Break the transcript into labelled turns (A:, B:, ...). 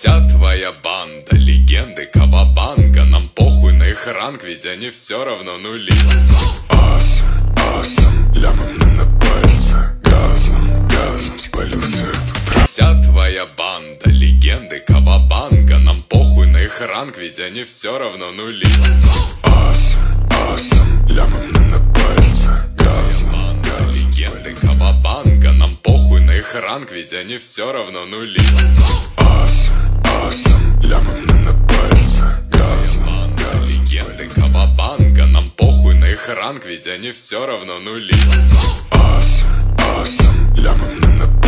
A: Вся твоя банда, легенды Кавабанга. Нам похуй на их ранг, ведь они все равно нули.
B: Асом, лямом на пальце. Газом спалился этот.
A: Вся твоя банда, легенды Кавабанга. Нам похуй на их ранг, ведь они все равно нули.
B: Асом, лямом на пальце.
A: Легенды Кавабанга. Нам похуй на их ранг, ведь они все равно нули.
B: Асом, лямом на пальце.
A: Легенды Кавабанга. Нам похуй на их ранг, ведь они все равно нули.
B: Асом, лямом на пальце.